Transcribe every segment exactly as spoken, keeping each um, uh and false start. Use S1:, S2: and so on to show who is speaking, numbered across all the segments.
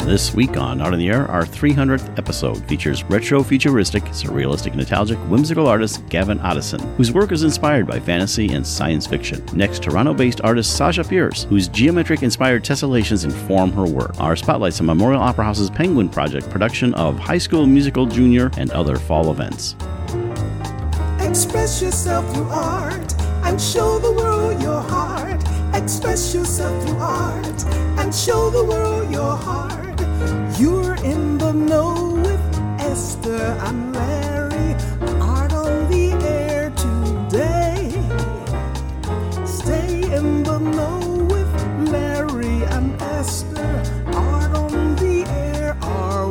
S1: This week on Art on the Air, our three hundredth episode features retro-futuristic, surrealistic, nostalgic, whimsical artist Gavin Otteson, whose work is inspired by fantasy and science fiction. Next, Toronto-based artist Sasha Pierce, whose geometric-inspired tessellations inform her work. Our spotlights on Memorial Opera House's Penguin Project production of High School Musical Junior and other fall events.
S2: Express yourself through art and show the world your heart. Express yourself through art and show the world your heart. You're in the know with Esther and Larry. Art on the air today. Stay in the know with Larry and Esther. Art on the air our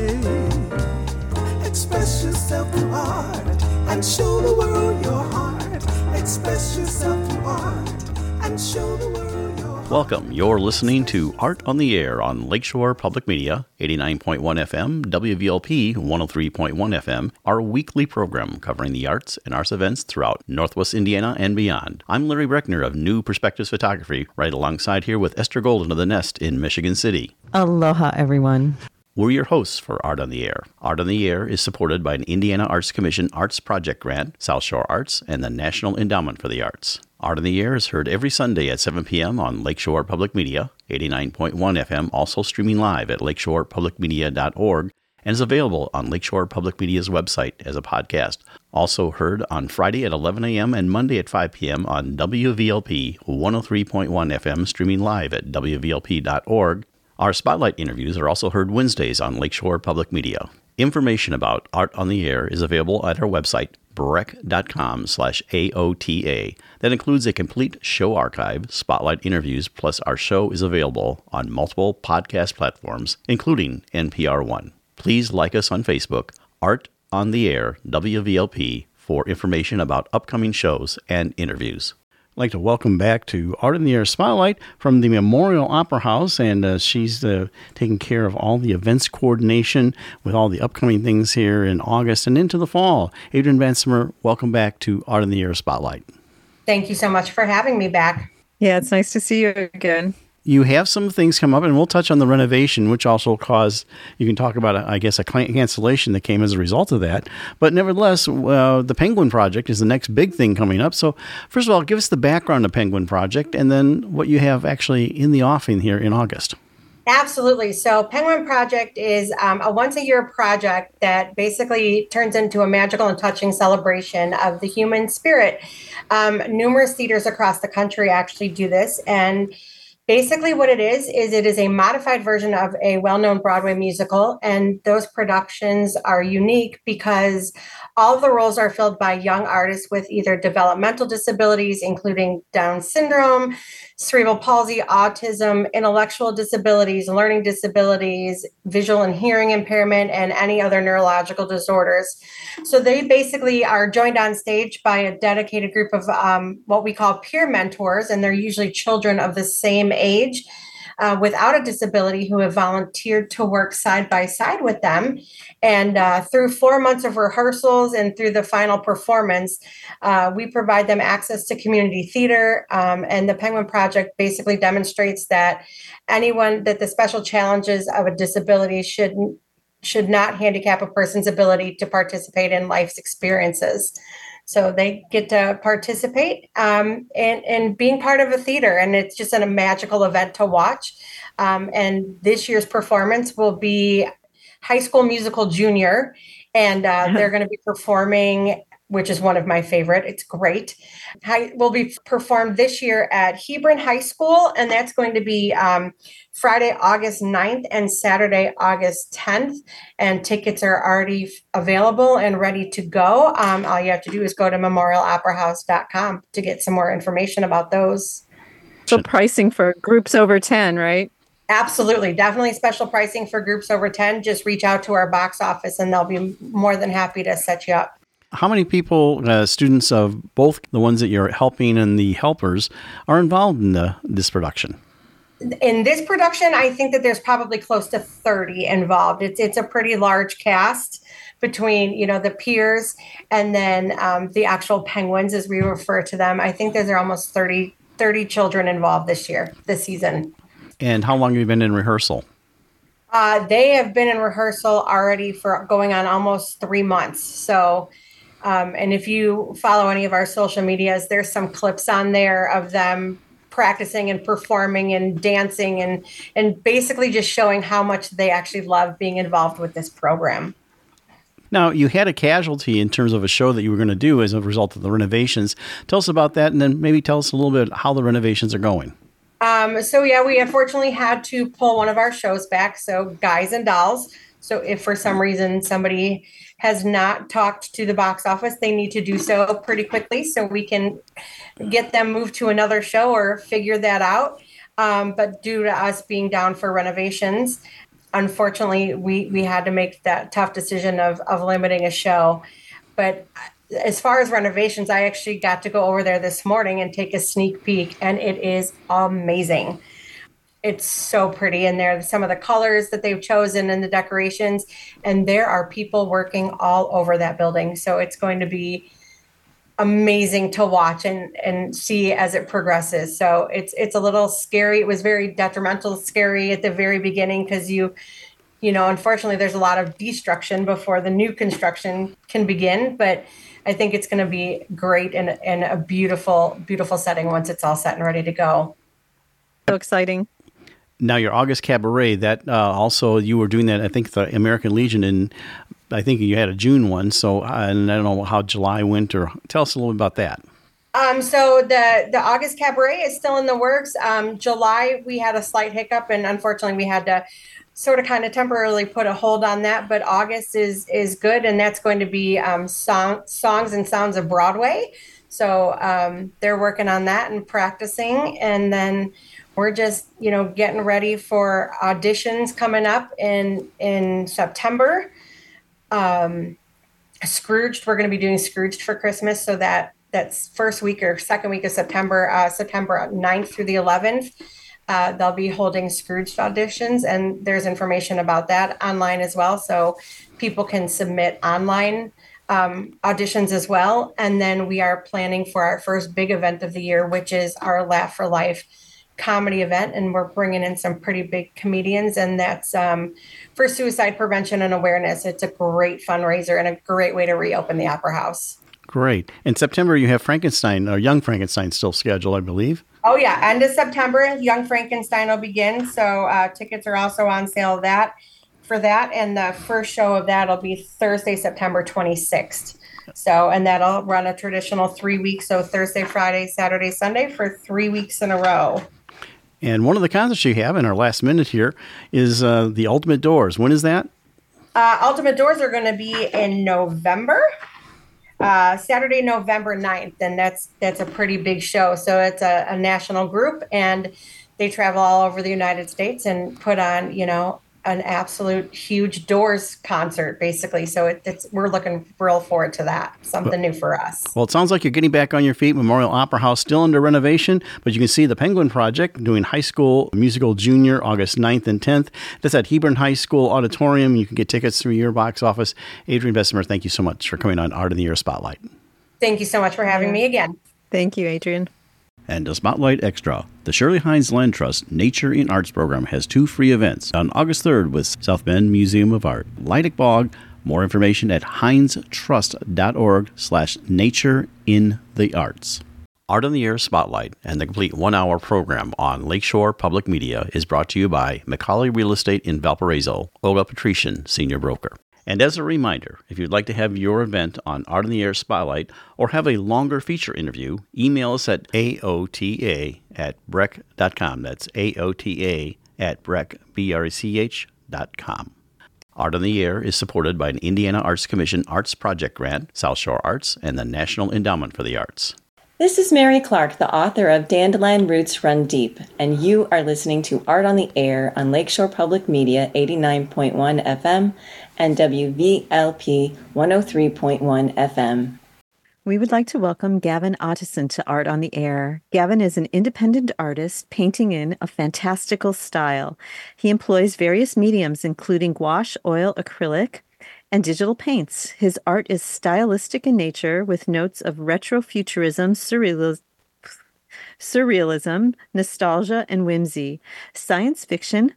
S2: way. Express yourself through art and show the world your heart. Express yourself through art and show the world your heart.
S1: Welcome. You're listening to Art on the Air on Lakeshore Public Media, eighty-nine point one F M, W V L P one oh three point one F M, our weekly program covering the arts and arts events throughout Northwest Indiana and beyond. I'm Larry Breckner of New Perspectives Photography, right alongside here with Esther Golden of The Nest in Michigan City.
S3: Aloha, everyone.
S1: We're your hosts for Art on the Air. Art on the Air is supported by an Indiana Arts Commission Arts Project Grant, South Shore Arts, and the National Endowment for the Arts. Art on the Air is heard every Sunday at seven p.m. on Lakeshore Public Media, eighty-nine point one F M, also streaming live at lakeshore public media dot org, and is available on Lakeshore Public Media's website as a podcast. Also heard on Friday at eleven a.m. and Monday at five p.m. on W V L P one oh three point one F M, streaming live at w v l p dot org. Our Spotlight interviews are also heard Wednesdays on Lakeshore Public Media. Information about Art on the Air is available at our website, breck.com slash AOTA. That includes a complete show archive, Spotlight interviews, plus our show is available on multiple podcast platforms, including N P R One. Please like us on Facebook, Art on the Air, W V L P, for information about upcoming shows and interviews. I'd like to welcome back to Art in the Air Spotlight from the Memorial Opera House, and uh, she's uh, taking care of all the events coordination with all the upcoming things here in August and into the fall. Adrienne Bansimer, welcome back to Art in the Air Spotlight.
S4: Thank you so much for having me back.
S3: Yeah, it's nice to see you again.
S1: You have some things come up, and we'll touch on the renovation, which also caused, you can talk about, I guess, a cancellation that came as a result of that. But nevertheless, uh, the Penguin Project is the next big thing coming up. So first of all, give us the background of Penguin Project and then what you have actually in the offing here in August.
S4: Absolutely. So Penguin Project is um, a once-a-year project that basically turns into a magical and touching celebration of the human spirit. Um, numerous theaters across the country actually do this, and basically what it is, is it is a modified version of a well-known Broadway musical, and those productions are unique because all of the roles are filled by young artists with either developmental disabilities, including Down syndrome, cerebral palsy, autism, intellectual disabilities, learning disabilities, visual and hearing impairment, and any other neurological disorders. So they basically are joined on stage by a dedicated group of um, what we call peer mentors, and they're usually children of the same age uh, without a disability who have volunteered to work side by side with them. And uh, through four months of rehearsals and through the final performance, uh, we provide them access to community theater. Um, and the Penguin Project basically demonstrates that anyone, that the special challenges of a disability should, should not handicap a person's ability to participate in life's experiences. So they get to participate um, in, in being part of a theater, and it's just a magical event to watch. Um, and this year's performance will be High School Musical Junior, and uh, they're going to be performing, which is one of my favorite. It's great. High, will be performed this year at Hebron High School, and that's going to be um, Friday, August ninth and Saturday, August tenth. And tickets are already available and ready to go. Um, all you have to do is go to memorial opera house dot com to get some more information about those.
S3: So pricing for groups over ten, right?
S4: Absolutely. Definitely special pricing for groups over ten. Just reach out to our box office and they'll be more than happy to set you up.
S1: How many people, uh, students of both the ones that you're helping and the helpers, are involved in the, this production?
S4: In this production, I think that there's probably close to thirty involved. It's it's a pretty large cast between, you know, the peers and then um, the actual penguins, as we refer to them. I think there's almost thirty, thirty children involved this year, this season.
S1: And how long have you been in rehearsal?
S4: Uh, they have been in rehearsal already for going on almost three months. So, um, and if you follow any of our social medias, there's some clips on there of them practicing and performing and dancing and and basically just showing how much they actually love being involved with this program.
S1: Now, you had a casualty in terms of a show that you were going to do as a result of the renovations. Tell us about that, and then maybe tell us a little bit how the renovations are going.
S4: Um, so yeah, we unfortunately had to pull one of our shows back. So Guys and Dolls. So if for some reason somebody has not talked to the box office, they need to do so pretty quickly so we can get them moved to another show or figure that out. Um, but due to us being down for renovations, unfortunately, we, we had to make that tough decision of, of limiting a show. But as far as renovations, I actually got to go over there this morning and take a sneak peek, and it is amazing. It's so pretty in there. Some of the colors that they've chosen and the decorations, and there are people working all over that building. So it's going to be amazing to watch and, and see as it progresses. So it's it's a little scary. It was very detrimental, scary at the very beginning because you, you know, unfortunately, there's a lot of destruction before the new construction can begin. But I think it's going to be great and, and a beautiful, beautiful setting once it's all set and ready to go.
S3: So exciting.
S1: Now, your August Cabaret, that uh, also, you were doing that, I think, the American Legion, and I think you had a June one. So, uh, and I don't know how July went, or tell us a little bit about that.
S4: Um, so the, the August Cabaret is still in the works. Um, July, we had a slight hiccup, and unfortunately, we had to sort of kind of temporarily put a hold on that. But August is is good, and that's going to be um, song, Songs and Sounds of Broadway. So um, they're working on that and practicing, and then we're just, you know, getting ready for auditions coming up in in September. Um, Scrooged, we're going to be doing Scrooged for Christmas, so that that's first week or second week of September, uh, September ninth through the eleventh. Uh, they'll be holding Scrooged auditions, and there's information about that online as well, so people can submit online um, auditions as well. And then we are planning for our first big event of the year, which is our Laugh for Life comedy event, and we're bringing in some pretty big comedians, and that's um, for suicide prevention and awareness. It's a great fundraiser and a great way to reopen the Opera House.
S1: Great. In September, you have Frankenstein, or Young Frankenstein, still scheduled, I believe.
S4: Oh, yeah. End of September, Young Frankenstein will begin. So uh, tickets are also on sale that for that. And the first show of that will be Thursday, September twenty-sixth. So, and that'll run a traditional three weeks. So Thursday, Friday, Saturday, Sunday for three weeks in a row.
S1: And one of the concerts you have in our last minute here is uh, the Ultimate Doors. When is that?
S4: Uh, Ultimate Doors are going to be in November. Uh, Saturday, November ninth, and that's that's a pretty big show. So it's a, a national group, and they travel all over the United States and put on, you know, an absolute huge Doors concert, basically. So it, it's we're looking real forward to that. Something well, new for us.
S1: Well, it sounds like you're getting back on your feet. Memorial Opera House still under renovation, but you can see the Penguin Project doing high school musical junior August ninth and tenth. That's at Hebron High School Auditorium. You can get tickets through your box office. Adrienne Bessemer, thank you so much for coming on Art in the Air Spotlight.
S4: Thank you so much for having me again.
S3: Thank you, Adrienne.
S1: And a Spotlight Extra. The Shirley Hines Land Trust Nature in Arts program has two free events on August third with South Bend Museum of Art, Leidick Bog. More information at hinestrust.org slash nature in the arts. Art on the Air Spotlight and the complete one-hour program on Lakeshore Public Media is brought to you by McCauley Real Estate in Valparaiso, Olga Patrician, Senior Broker. And as a reminder, if you'd like to have your event on Art on the Air Spotlight or have a longer feature interview, email us at A O T A at brec dot com. That's A O T A at brec, B R E C H dot com. Art on the Air is supported by an Indiana Arts Commission Arts Project Grant, South Shore Arts, and the National Endowment for the Arts.
S5: This is Mary Clark, the author of Dandelion Roots Run Deep, and you are listening to Art on the Air on Lakeshore Public Media eighty-nine point one F M and W V L P one oh three point one F M.
S3: We would like to welcome Gavin Otteson to Art on the Air. Gavin is an independent artist painting in a fantastical style. He employs various mediums, including gouache, oil, acrylic, and digital paints. His art is stylistic in nature with notes of retrofuturism, surrealism, surrealism, nostalgia, and whimsy, science fiction,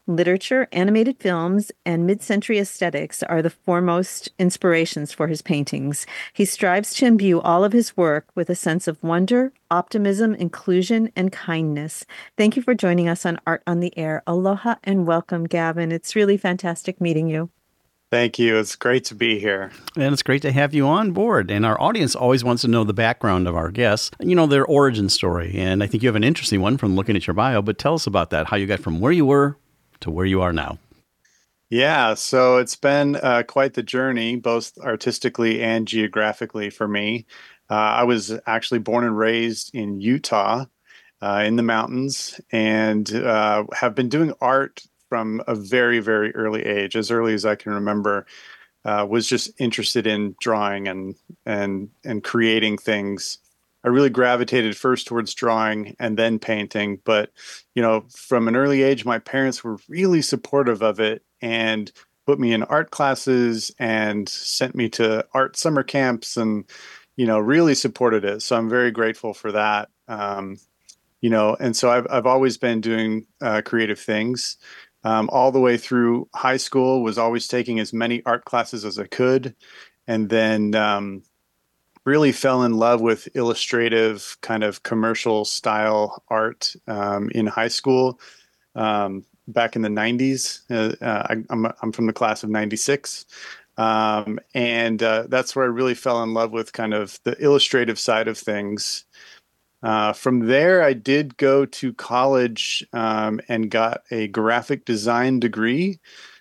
S3: Literature, animated films, and mid-century aesthetics are the foremost inspirations for his paintings. He strives to imbue all of his work with a sense of wonder, optimism, inclusion, and kindness. Thank you for joining us on Art on the Air. Aloha and welcome, Gavin. It's really fantastic meeting you.
S6: Thank you. It's great to be here.
S1: And it's great to have you on board. And our audience always wants to know the background of our guests, you know, their origin story. And I think you have an interesting one from looking at your bio, but tell us about that, how you got from where you were to where you are now.
S6: Yeah, so it's been uh, quite the journey, both artistically and geographically for me. Uh, I was actually born and raised in Utah, uh, in the mountains, and uh, have been doing art from a very, very early age, as early as I can remember. Uh, was just interested in drawing and and and creating things. I really gravitated first towards drawing and then painting. But, you know, from an early age, my parents were really supportive of it and put me in art classes and sent me to art summer camps and, you know, really supported it. So I'm very grateful for that. Um, you know, and so I've, I've always been doing uh, creative things um, all the way through high school, was always taking as many art classes as I could. And then, um, really fell in love with illustrative kind of commercial style art um, in high school um, back in the nineties. Uh, I, I'm, I'm from the class of ninety-six. Um, and uh, that's where I really fell in love with kind of the illustrative side of things. Uh, from there, I did go to college um, and got a graphic design degree.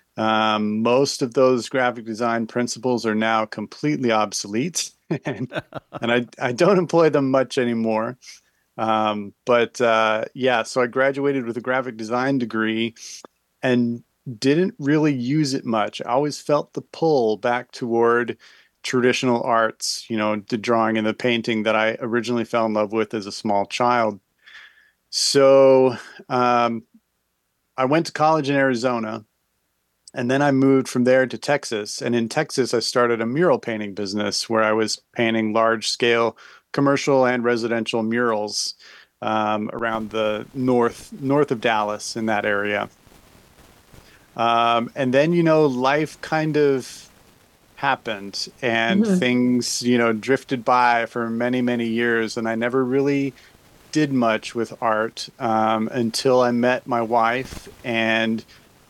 S6: Um, most of those graphic design principles are now completely obsolete. and, and I, I don't employ them much anymore. Um, but uh, yeah, so I graduated with a graphic design degree and didn't really use it much. I always felt the pull back toward traditional arts, you know, the drawing and the painting that I originally fell in love with as a small child. So um, I went to college in Arizona. And then I moved from there to Texas. And in Texas, I started a mural painting business where I was painting large scale commercial and residential murals um, around the north, north of Dallas in that area. Um, and then, you know, life kind of happened and mm-hmm. things, you know, drifted by for many, many years. And I never really did much with art um, until I met my wife and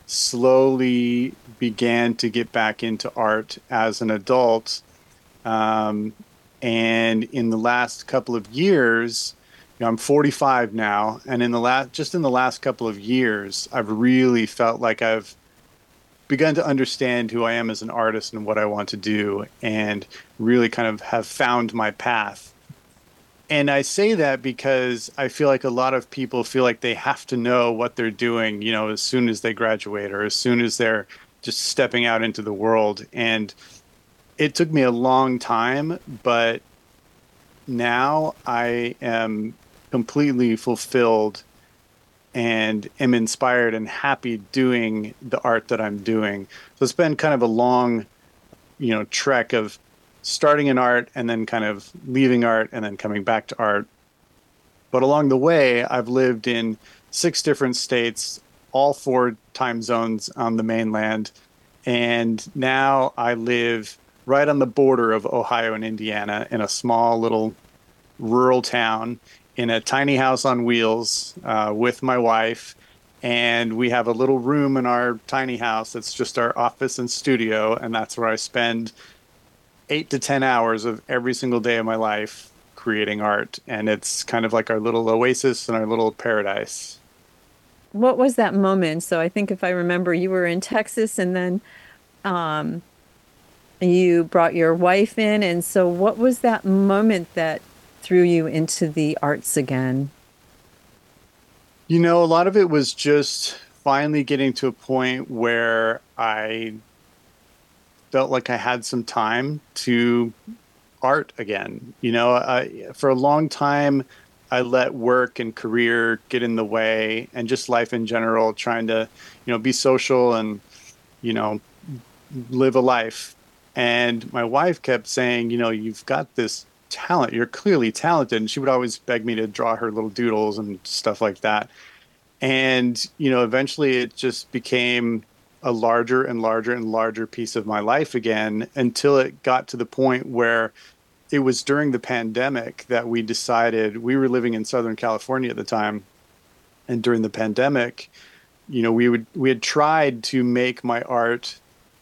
S6: slowly began to get back into art as an adult. Um, and in the last couple of years, you know, I'm forty-five now, and in the last, just in the last couple of years, I've really felt like I've begun to understand who I am as an artist and what I want to do, and really kind of have found my path. And I say that because I feel like a lot of people feel like they have to know what they're doing, you know, as soon as they graduate or as soon as they're just stepping out into the world. And it took me a long time, but now I am completely fulfilled and am inspired and happy doing the art that I'm doing. So it's been kind of a long, you know, trek of starting in art and then kind of leaving art and then coming back to art. But along the way, I've lived in six different states, all four time zones on the mainland. And now I live right on the border of Ohio and Indiana in a small little rural town in a tiny house on wheels uh, with my wife. And we have a little room in our tiny house that's just our office and studio. And that's where I spend eight to ten hours of every single day of my life creating art. And it's kind of like our little oasis and our little paradise.
S3: What was that moment? So I think if I remember, you were in Texas and then um, you brought your wife in. And so what was that moment that threw you into the arts again?
S6: You know, a lot of it was just finally getting to a point where I felt like I had some time to art again. You know, I, for a long time, I let work and career get in the way, and just life in general, trying to, you know, be social and, you know, live a life. And my wife kept saying, you know, you've got this talent. You're clearly talented. And she would always beg me to draw her little doodles and stuff like that. And, you know, eventually it just became a larger and larger and larger piece of my life again, until it got to the point where it was during the pandemic that we decided. We were living in Southern California at the time. And during the pandemic, you know, we would we had tried to make my art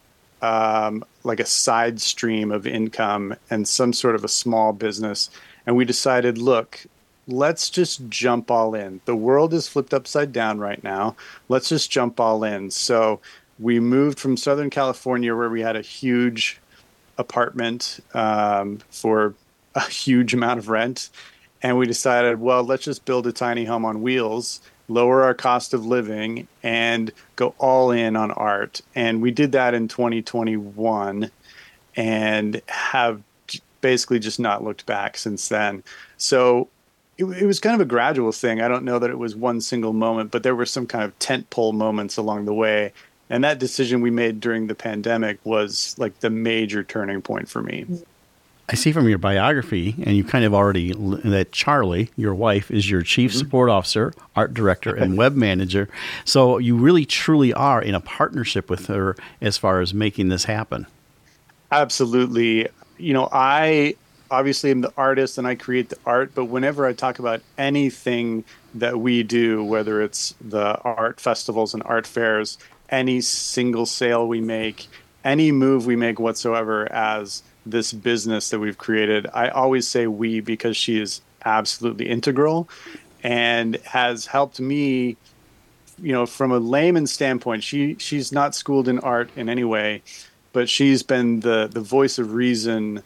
S6: um, like a side stream of income and some sort of a small business. And we decided, look, let's just jump all in. The world is flipped upside down right now. Let's just jump all in. So we moved from Southern California, where we had a huge apartment um, for a huge amount of rent. And we decided, well, let's just build a tiny home on wheels, lower our cost of living, and go all in on art. And we did that in twenty twenty-one and have basically just not looked back since then. So it, it was kind of a gradual thing. I don't know that it was one single moment, but there were some kind of tentpole moments along the way. And that decision we made during the pandemic was like the major turning point for me.
S1: I see from your biography, and you kind of already, that Charlie, your wife, is your chief support officer, art director, and web manager. So you really, truly are in a partnership with her as far as making this happen.
S6: Absolutely. You know, I obviously am the artist and I create the art, but whenever I talk about anything that we do, whether it's the art festivals and art fairs, any single sale we make, any move we make whatsoever as this business that we've created, I always say we, because she is absolutely integral and has helped me, you know, from a layman's standpoint. She she's not schooled in art in any way, but she's been the the voice of reason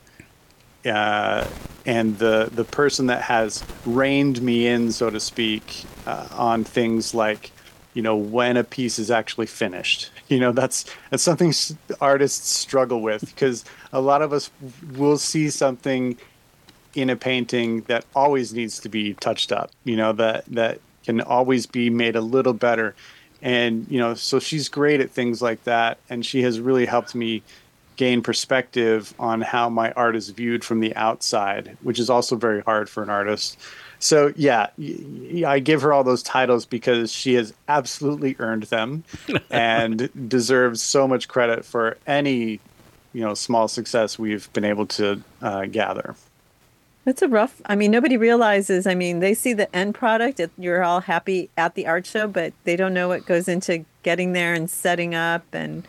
S6: uh, and the the person that has reined me in, so to speak, uh, on things like, you know, when a piece is actually finished. You know, that's that's something artists struggle with, because a lot of us will see something in a painting that always needs to be touched up, you know, that that can always be made a little better. And, you know, so she's great at things like that. And she has really helped me gain perspective on how my art is viewed from the outside, which is also very hard for an artist. So, yeah, I give her all those titles because she has absolutely earned them and deserves so much credit for any, you know, small success we've been able to uh, gather.
S3: That's a rough, I mean, nobody realizes, I mean, they see the end product, it, you're all happy at the art show, but they don't know what goes into getting there and setting up and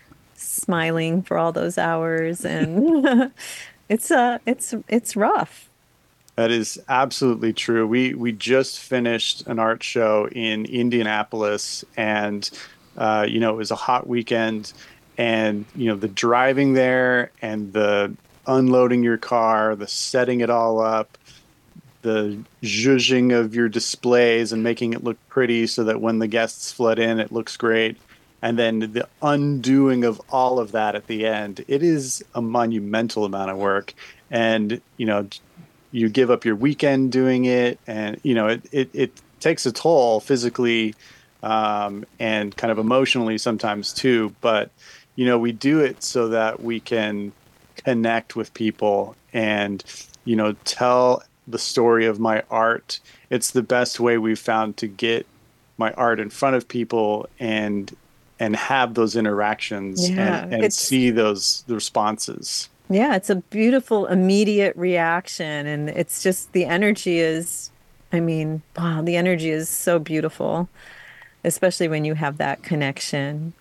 S3: smiling for all those hours. And it's uh, it's it's rough.
S6: That is absolutely true. We we just finished an art show in Indianapolis, and uh, you know, it was a hot weekend, and you know, the driving there and the unloading your car, the setting it all up, the zhuzhing of your displays and making it look pretty so that when the guests flood in, it looks great. And then the undoing of all of that at the end. It is a monumental amount of work. And, you know, you give up your weekend doing it, and, you know, it, it, it takes a toll physically um, and kind of emotionally sometimes too. But, you know, we do it so that we can connect with people and, you know, tell the story of my art. It's the best way we've found to get my art in front of people and and have those interactions
S3: Yeah,
S6: and, and
S3: it's-
S6: see those the responses.
S3: Yeah, it's a beautiful, immediate reaction. And it's just the energy is, I mean, wow, the energy is so beautiful, especially when you have that connection.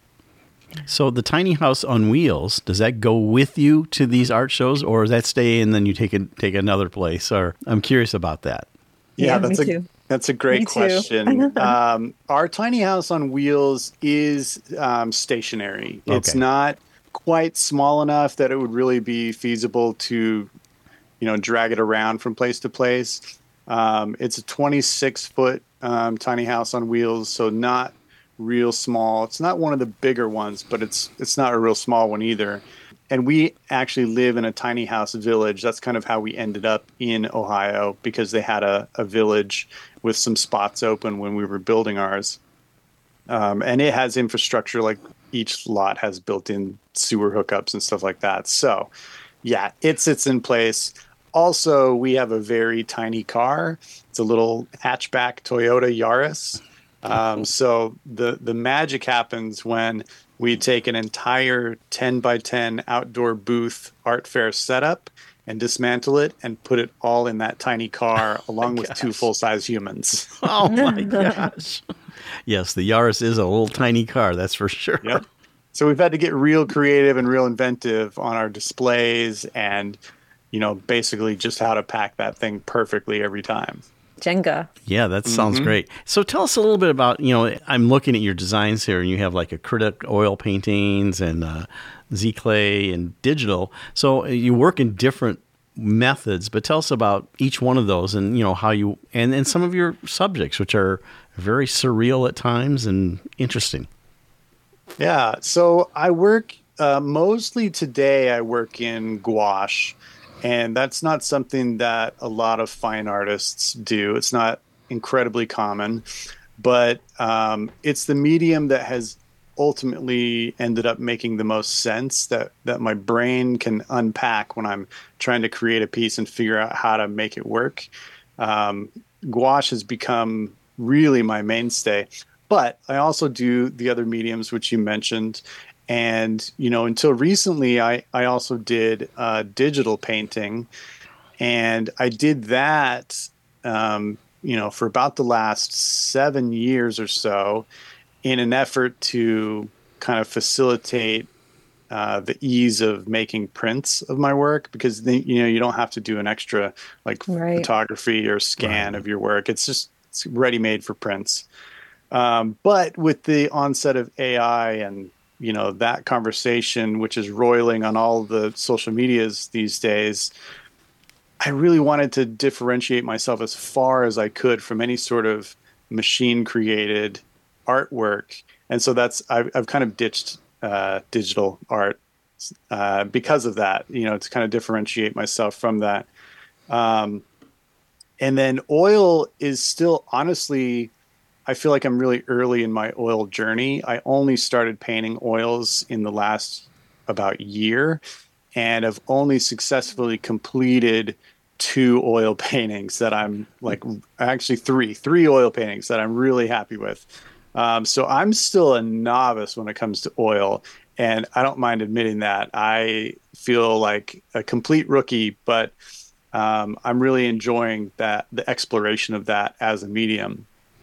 S1: So the tiny house on wheels, does that go with you to these art shows, or does that stay and then you take it take another place? Or I'm curious about that.
S6: Yeah,
S3: Yeah,
S6: that's
S3: me
S6: a
S3: too.
S6: that's a great
S3: Me too.
S6: question. um, our tiny house on wheels is um, stationary. It's
S1: Okay.
S6: not quite small enough that it would really be feasible to, you know, drag it around from place to place. Um, it's a twenty-six foot um, tiny house on wheels, so not real small. It's not one of the bigger ones, but it's it's not a real small one either. And we actually live in a tiny house village. That's kind of how we ended up in Ohio, because they had a, a village with some spots open when we were building ours. Um, and it has infrastructure, like each lot has built-in sewer hookups and stuff like that. So, yeah, it sits in place. Also, we have a very tiny car. It's a little hatchback Toyota Yaris. Um, so the the magic happens when we take an entire ten by ten outdoor booth art fair setup and dismantle it and put it all in that tiny car along with two full-size humans.
S1: Oh my gosh. Yes, the Yaris is a little tiny car, that's for sure.
S6: Yep. So we've had to get real creative and real inventive on our displays and, you know, basically just how to pack that thing perfectly every time.
S3: Jenga.
S1: Yeah, that sounds
S6: Mm-hmm.
S1: great. So tell us a little bit about, you know, I'm looking at your designs here, and you have like acrylic oil paintings and uh, Z-clay and digital. So you work in different methods, but tell us about each one of those and, you know, how you, and, and some of your subjects, which are very surreal at times and interesting.
S6: Yeah, so I work uh, mostly today, I work in gouache. And that's not something that a lot of fine artists do. It's not incredibly common, but um, it's the medium that has ultimately ended up making the most sense that, that my brain can unpack when I'm trying to create a piece and figure out how to make it work. Um, gouache has become really my mainstay, but I also do the other mediums, which you mentioned. And, you know, until recently, I, I also did uh, digital painting. And I did that, um, you know, for about the last seven years or so in an effort to kind of facilitate uh, the ease of making prints of my work. Because, then, you know, you don't have to do an extra, like,
S3: Right.
S6: photography or scan
S1: Right.
S6: of your work. It's just it's ready-made for prints. Um, but with the onset of A I and you know, that conversation, which is roiling on all the social medias these days, I really wanted to differentiate myself as far as I could from any sort of machine created artwork. And so that's, I've, I've kind of ditched uh, digital art uh, because of that, you know, to kind of differentiate myself from that. Um, and then oil is still honestly, I feel like I'm really early in my oil journey. I only started painting oils in the last about year, and I've only successfully completed two oil paintings that I'm like, actually three, three oil paintings that I'm really happy with. Um, so I'm still a novice when it comes to oil, and I don't mind admitting that. I feel like a complete rookie, but um, I'm really enjoying that, the exploration of that as a medium.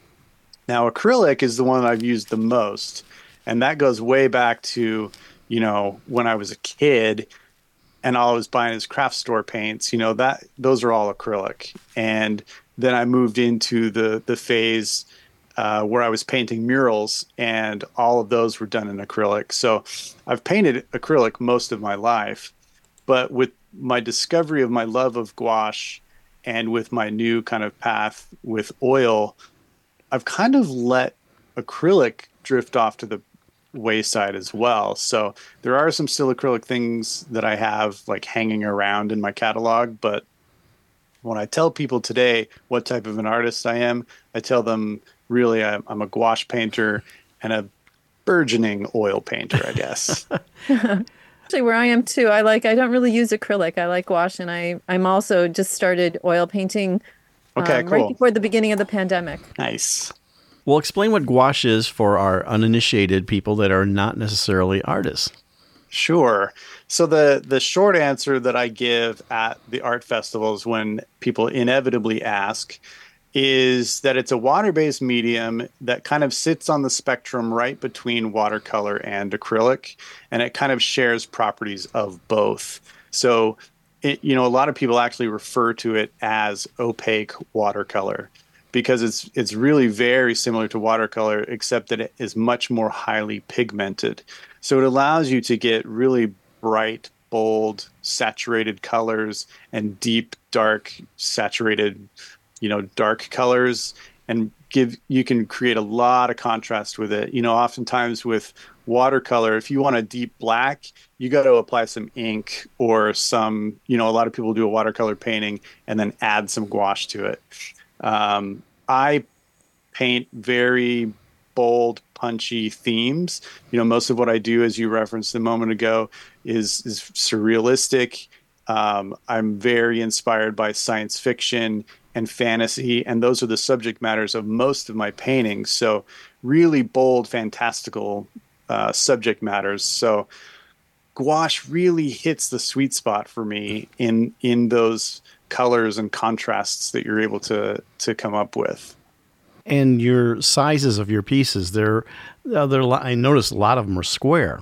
S6: Now, acrylic is the one that I've used the most, and that goes way back to, you know, when I was a kid and all I was buying is craft store paints, you know, that those are all acrylic. And then I moved into the the phase uh, where I was painting murals, and all of those were done in acrylic. So I've painted acrylic most of my life, but with my discovery of my love of gouache and with my new kind of path with oil, I've kind of let acrylic drift off to the wayside as well. So there are some still acrylic things that I have like hanging around in my catalog. But when I tell people today what type of an artist I am, I tell them really I'm, I'm a gouache painter and a burgeoning oil painter, I guess.
S3: Actually, where I am too, I like, I don't really use acrylic. I like gouache, and I, I'm also just started oil painting
S6: Okay,
S3: um,
S6: cool.
S3: right before the beginning of the pandemic.
S6: Nice.
S1: Well, explain what gouache is for our uninitiated people that are not necessarily artists.
S6: Sure. So the the short answer that I give at the art festivals when people inevitably ask is that it's a water-based medium that kind of sits on the spectrum right between watercolor and acrylic, and it kind of shares properties of both. So, it, you know, a lot of people actually refer to it as opaque watercolor because it's it's really very similar to watercolor, except that it is much more highly pigmented. So it allows you to get really bright, bold, saturated colors and deep, dark, saturated, you know, dark colors, and give you can create a lot of contrast with it. You know, oftentimes with watercolor, if you want a deep black, you got to apply some ink or some, you know, a lot of people do a watercolor painting and then add some gouache to it. Um, I paint very bold, punchy themes. You know, most of what I do, as you referenced a moment ago, is is surrealistic. Um, I'm very inspired by science fiction and fantasy, and those are the subject matters of most of my paintings. So really bold, fantastical uh, subject matters. So gouache really hits the sweet spot for me in in those colors and contrasts that you're able to to come up with.
S1: And your sizes of your pieces, they're, uh, they're I noticed a lot of them are square.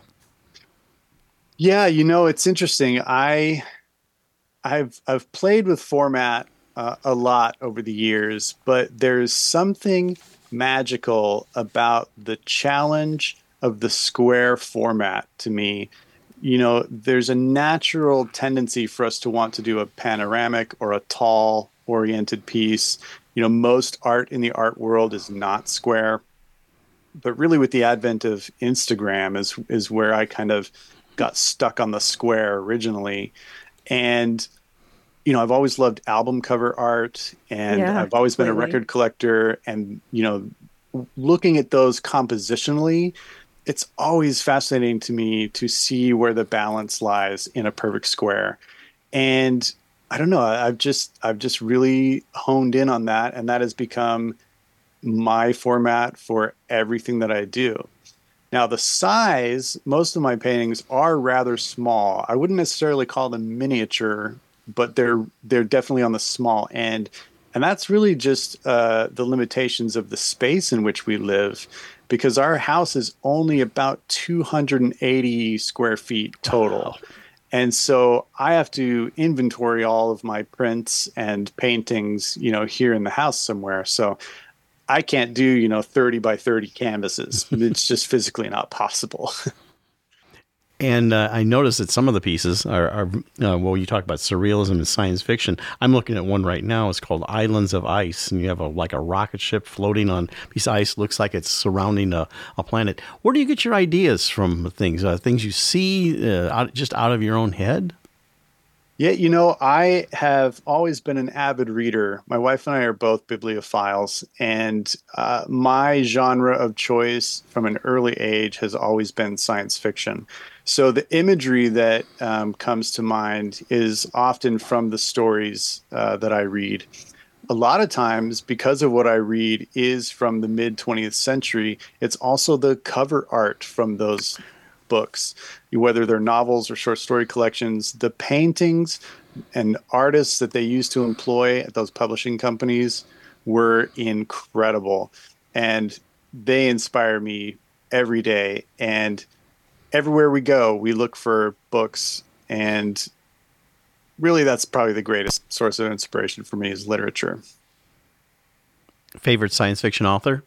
S6: Yeah, you know, it's interesting. I I've I've played with format uh, a lot over the years, but there's something magical about the challenge of the square format to me. You know, there's a natural tendency for us to want to do a panoramic or a tall oriented piece. You know, most art in the art world is not square, but really with the advent of Instagram is is where I kind of got stuck on the square originally. And you know, I've always loved album cover art, and
S3: Yeah,
S6: I've always been a
S3: completely.
S6: record collector. And, you know, looking at those compositionally, it's always fascinating to me to see where the balance lies in a perfect square. And I don't know, I've just, I've just really honed in on that. And that has become my format for everything that I do. Now, the size, most of my paintings are rather small. I wouldn't necessarily call them miniature, but they're they're definitely on the small end. And that's really just uh, the limitations of the space in which we live, because our house is only about two hundred eighty square feet total.
S1: Wow.
S6: And so I have to inventory all of my prints and paintings, you know, here in the house somewhere. So I can't do, you know, thirty by thirty canvases. It's just physically not possible.
S1: And uh, I noticed that some of the pieces are, are uh, well, you talk about surrealism and science fiction. I'm looking at one right now. It's called Islands of Ice, and you have a like a rocket ship floating on a piece of ice. Looks like it's surrounding a, a planet. Where do you get your ideas from? Things, uh, things you see uh, out, just out of your own head?
S6: Yeah, you know, I have always been an avid reader. My wife and I are both bibliophiles, and uh, my genre of choice from an early age has always been science fiction. So the imagery that um, comes to mind is often from the stories uh, that I read. A lot of times, because of what I read is from the mid twentieth century, it's also the cover art from those books, whether they're novels or short story collections. The paintings and artists that they used to employ at those publishing companies were incredible, and they inspire me every day. And everywhere we go, we look for books, and really that's probably the greatest source of inspiration for me is literature.
S1: Favorite science fiction author?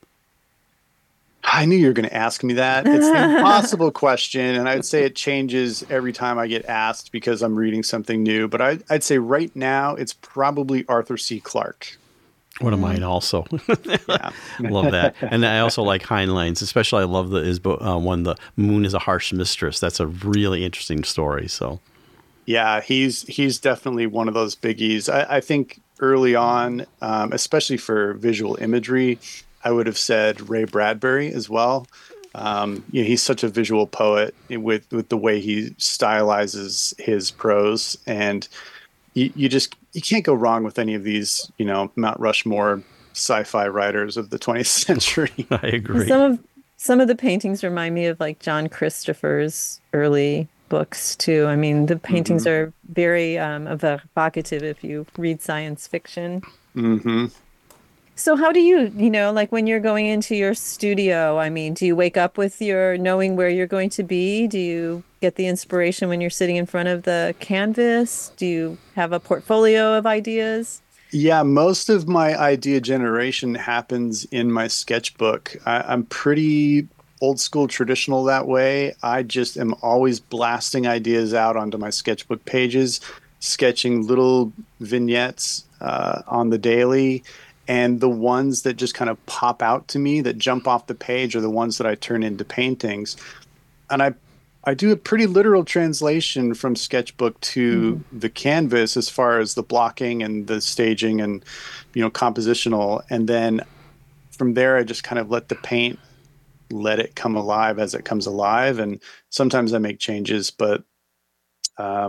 S6: I knew you were going to ask me that. It's an impossible question, and I'd say it changes every time I get asked because I'm reading something new. But I, I'd say right now it's probably Arthur C. Clarke.
S1: One of mine also.
S6: Yeah.
S1: Love that. And I also like Heinlein's, especially I love the is uh, one, The Moon is a Harsh Mistress. That's a really interesting story. So,
S6: yeah, he's he's definitely one of those biggies. I, I think early on, um, especially for visual imagery, I would have said Ray Bradbury as well. Um, you know, he's such a visual poet with with the way he stylizes his prose, and you, you just you can't go wrong with any of these, you know, Mount Rushmore sci-fi writers of the twentieth century.
S1: I agree.
S3: Some of some of the paintings remind me of like John Christopher's early books too. I mean, the paintings
S6: Mm-hmm.
S3: are very um, evocative if you read science fiction.
S6: Mm-hmm.
S3: So how do you, you know, like when you're going into your studio, I mean, do you wake up with your knowing where you're going to be? Do you get the inspiration when you're sitting in front of the canvas? Do you have a portfolio of ideas?
S6: Yeah, most of my idea generation happens in my sketchbook. I, I'm pretty old school traditional that way. I just am always blasting ideas out onto my sketchbook pages, sketching little vignettes uh, on the daily. And the ones that just kind of pop out to me that jump off the page are the ones that I turn into paintings. And I I do a pretty literal translation from sketchbook to mm-hmm. the canvas as far as the blocking and the staging and, you know, compositional. And then from there, I just kind of let the paint, let it come alive as it comes alive. And sometimes I make changes, but um,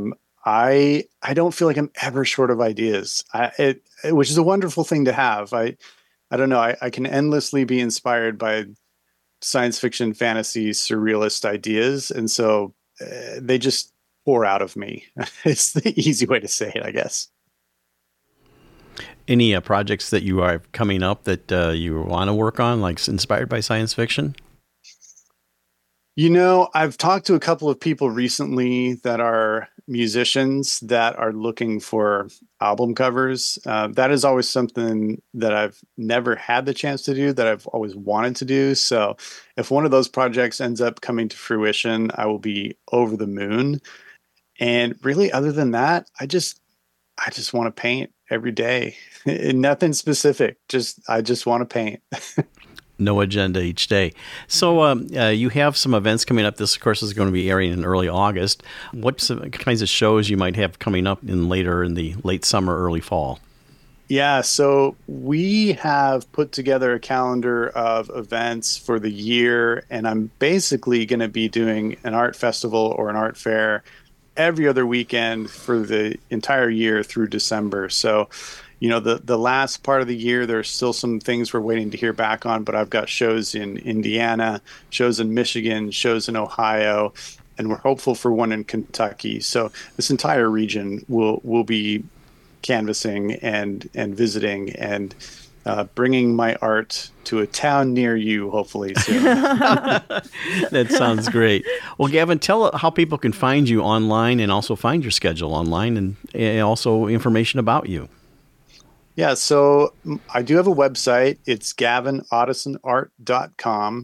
S6: I I don't feel like I'm ever short of ideas. I, it, it which is a wonderful thing to have. I I don't know. I, I can endlessly be inspired by science fiction, fantasy, surrealist ideas, and so uh, they just pour out of me. It's the easy way to say it, I guess.
S1: Any uh, projects that you are coming up that uh, you want to work on, like inspired by science fiction?
S6: You know, I've talked to a couple of people recently that are musicians that are looking for album covers. Uh, that is always something that I've never had the chance to do, that I've always wanted to do. So if one of those projects ends up coming to fruition, I will be over the moon. And really, other than that, I just, I just want to paint every day. Nothing specific. Just, I just want to paint.
S1: No agenda each day. So um, uh, you have some events coming up. This, of course, is going to be airing in early August. What kinds of shows you might have coming up in later in the late summer, early fall?
S6: Yeah, so we have put together a calendar of events for the year, and I'm basically going to be doing an art festival or an art fair every other weekend for the entire year through December. So, you know, the, the last part of the year, there's still some things we're waiting to hear back on, but I've got shows in Indiana, shows in Michigan, shows in Ohio, and we're hopeful for one in Kentucky. So this entire region will will be canvassing and and visiting and uh, bringing my art to a town near you, hopefully soon.
S1: That sounds great. Well, Gavin, tell how people can find you online and also find your schedule online, and, and also information about you.
S6: Yeah, so I do have a website. It's gavin otteson art dot com.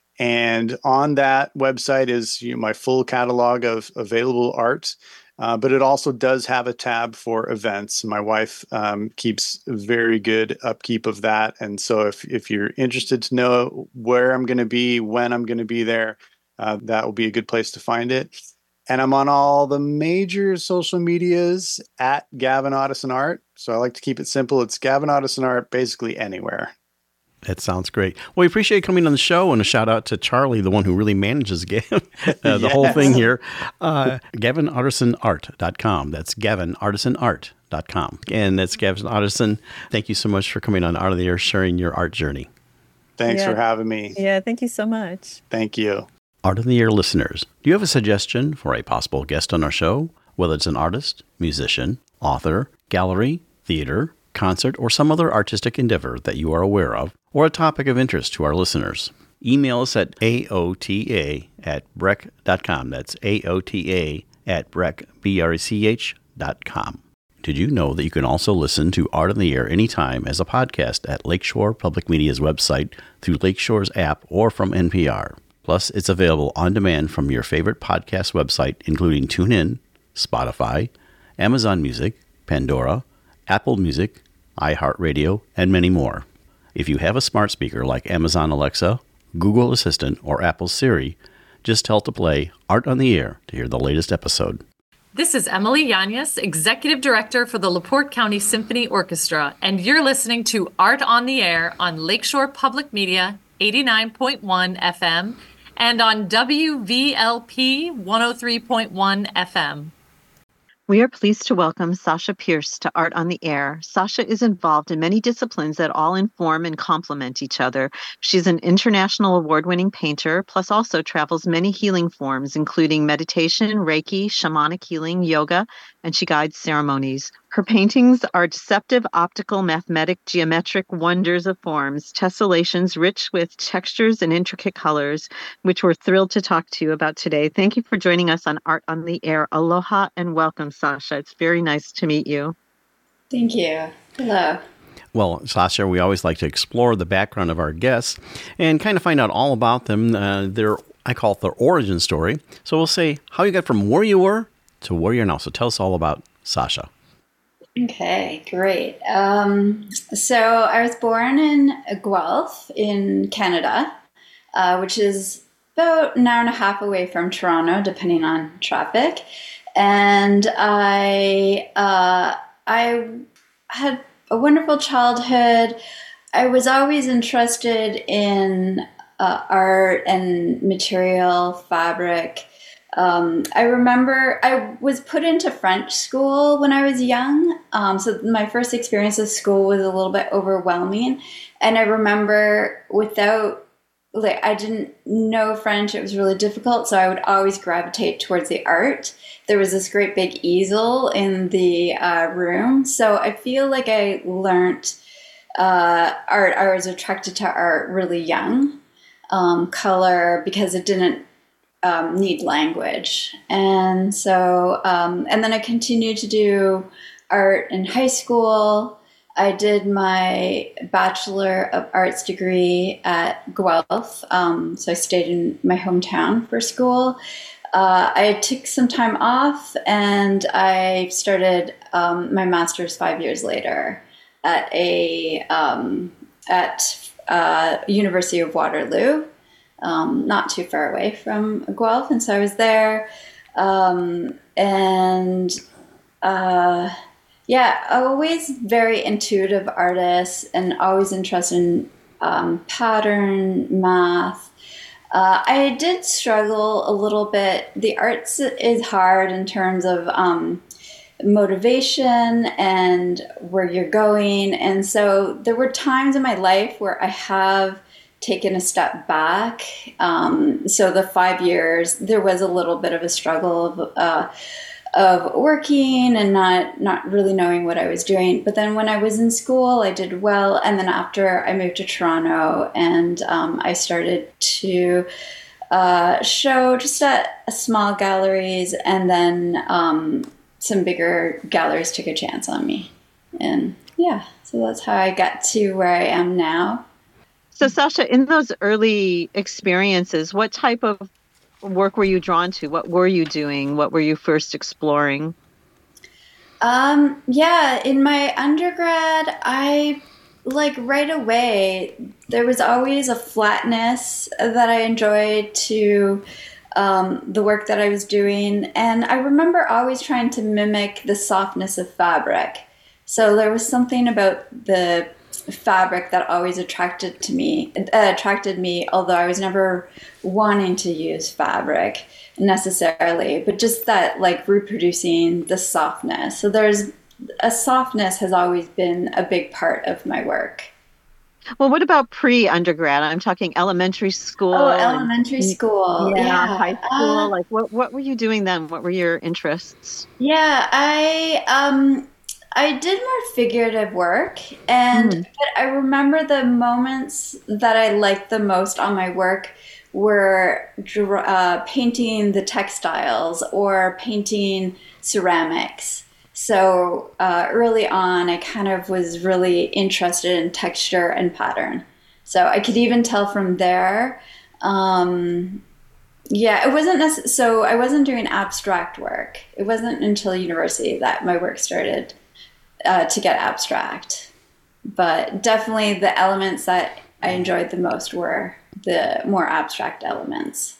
S6: And on that website is you know, my full catalog of available art. Uh, but it also does have a tab for events. My wife um, keeps very good upkeep of that. And so if, if you're interested to know where I'm going to be, when I'm going to be there, uh, that will be a good place to find it. And I'm on all the major social medias at Gavin Otteson Art. So I like to keep it simple. It's Gavin Otteson Art basically anywhere.
S1: That sounds great. Well, we appreciate you coming on the show, and a shout out to Charlie, the one who really manages Gavin, uh, the yes. whole thing here. Uh, gavin otteson art dot com. That's gavin otteson art dot com. And that's Gavin Otteson. Thank you so much for coming on Art of the Air, sharing your art journey.
S6: Thanks
S3: yeah.
S6: for having me.
S3: Yeah, thank you so much.
S6: Thank you.
S1: Art of the Air listeners, do you have a suggestion for a possible guest on our show? Whether it's an artist, musician, author, gallery, theater, concert, or some other artistic endeavor that you are aware of, or a topic of interest to our listeners, email us at A O T A at brech dot com. That's A O T A at brech, B R E C H dot com. Did you know that you can also listen to Art on the Air anytime as a podcast at Lakeshore Public Media's website, through Lakeshore's app, or from N P R? Plus, it's available on demand from your favorite podcast website, including TuneIn, Spotify, Amazon Music, Pandora, Apple Music, iHeartRadio, and many more. If you have a smart speaker like Amazon Alexa, Google Assistant, or Apple Siri, just tell to play Art on the Air to hear the latest episode.
S7: This is Emily Yanez, Executive Director for the LaPorte County Symphony Orchestra, and you're listening to Art on the Air on Lakeshore Public Media, eighty-nine point one F M, and on W V L P one oh three point one F M.
S3: We are pleased to welcome Sasha Pierce to Art on the Air. Sasha is involved in many disciplines that all inform and complement each other. She's an international award-winning painter, plus also travels many healing forms, including meditation, Reiki, shamanic healing, yoga, and she guides ceremonies. Her paintings are deceptive, optical, mathematic, geometric wonders of forms, tessellations rich with textures and intricate colors, which we're thrilled to talk to you about today. Thank you for joining us on Art on the Air. Aloha and welcome, Sasha. It's very nice to meet you.
S8: Thank you. Hello.
S1: Well, Sasha, we always like to explore the background of our guests and kind of find out all about them, uh, their, I call it their origin story. So we'll say how you got from where you were to where you're now. So tell us all about Sasha.
S8: Okay, great. Um, so I was born in Guelph in Canada, uh, which is about an hour and a half away from Toronto, depending on traffic. And I, uh, I had a wonderful childhood. I was always interested in uh, art and material, fabric. Um, I remember I was put into French school when I was young. Um, so my first experience with school was a little bit overwhelming. And I remember without, like, I didn't know French. It was really difficult. So I would always gravitate towards the art. There was this great big easel in the uh, room. So I feel like I learned uh, art. I was attracted to art really young. Um, color, because it didn't Um, need language. And so, um, and then I continued to do art in high school. I did my Bachelor of Arts degree at Guelph. Um, so I stayed in my hometown for school. Uh, I took some time off and I started um, my master's five years later at a um, at uh, University of Waterloo. Um, not too far away from Guelph. And so I was there. Um, and uh, yeah, always very intuitive artist and always interested in um, pattern, math. Uh, I did struggle a little bit. The arts is hard in terms of um, motivation and where you're going. And so there were times in my life where I have taken a step back. Um, so the five years, there was a little bit of a struggle of uh, of working and not not really knowing what I was doing. But then when I was in school, I did well. And then after I moved to Toronto and um, I started to uh, show just at small galleries, and then um, some bigger galleries took a chance on me. And yeah, so that's how I got to where I am now.
S3: So, Sasha, in those early experiences, what type of work were you drawn to? What were you doing? What were you first exploring?
S8: Um, yeah, in my undergrad, I, like, right away, there was always a flatness that I enjoyed to um, the work that I was doing. And I remember always trying to mimic the softness of fabric. So there was something about the fabric that always attracted to me, uh, attracted me, although I was never wanting to use fabric necessarily, but just that, like, reproducing the softness. So there's a softness has always been a big part of my work.
S3: Well, what about pre-undergrad? I'm talking elementary school.
S8: Oh, elementary
S3: and,
S8: school.
S3: Yeah,
S8: yeah.
S3: high school.
S8: Uh,
S3: like, what what were you doing then? What were your interests?
S8: Yeah, I um I did more figurative work, and
S3: Mm.
S8: but I remember the moments that I liked the most on my work were dra- uh, painting the textiles or painting ceramics. So uh, early on, I kind of was really interested in texture and pattern. So I could even tell from there. Um, yeah, it wasn't necess- so I wasn't doing abstract work. It wasn't until university that my work started uh, to get abstract. But definitely the elements that I enjoyed the most were the more abstract elements.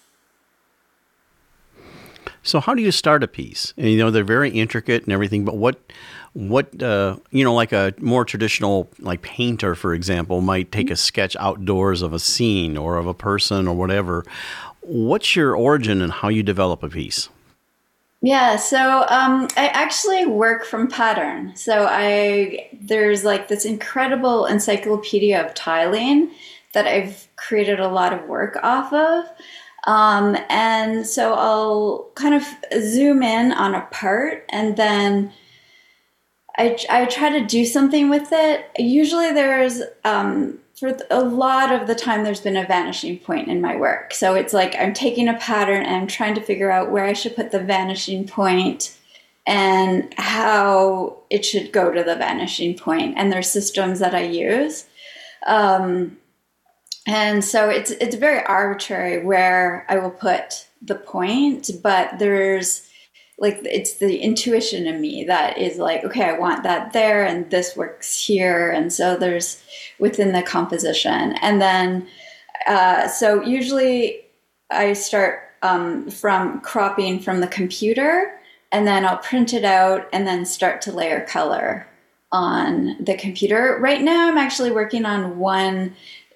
S1: So how do you start a piece? And, you know, they're very intricate and everything, but what, what, uh, you know, like a more traditional, like painter, for example, might take a sketch outdoors of a scene or of a person or whatever. What's your origin and how you develop a piece?
S8: Yeah, so um, I actually work from pattern. So I there's like this incredible encyclopedia of tiling that I've created a lot of work off of. Um, and so I'll kind of zoom in on a part and then I, I try to do something with it. Usually there's, um, for a lot of the time, there's been a vanishing point in my work. So it's like I'm taking a pattern and I'm trying to figure out where I should put the vanishing point and how it should go to the vanishing point. And there's systems that I use. Um, And so it's it's very arbitrary where I will put the point, but there's like, it's the intuition in me that is like, okay, I want that there and this works here. And so there's within the composition. And then, uh, so usually I start um, from cropping from the computer and then I'll print it out and then start to layer color on the computer. Right now I'm actually working on one